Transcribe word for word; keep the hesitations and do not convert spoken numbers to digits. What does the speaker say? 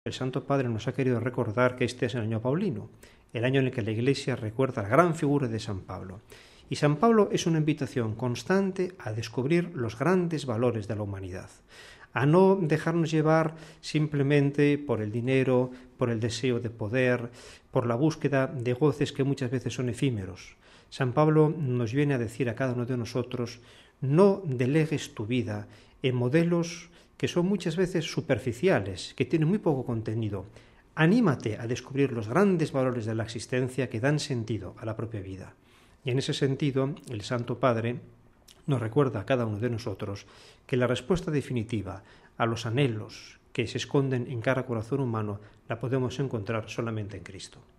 El Santo Padre nos ha querido recordar que este es el año paulino, el año en el que la Iglesia recuerda la gran figura de San Pablo. Y San Pablo es una invitación constante a descubrir los grandes valores de la humanidad, a no dejarnos llevar simplemente por el dinero, por el deseo de poder, por la búsqueda de goces que muchas veces son efímeros. San Pablo nos viene a decir a cada uno de nosotros: no delegues tu vida en modelos que son muchas veces superficiales, que tienen muy poco contenido. Anímate a descubrir los grandes valores de la existencia que dan sentido a la propia vida. Y en ese sentido, el Santo Padre nos recuerda a cada uno de nosotros que la respuesta definitiva a los anhelos que se esconden en cada corazón humano la podemos encontrar solamente en Cristo.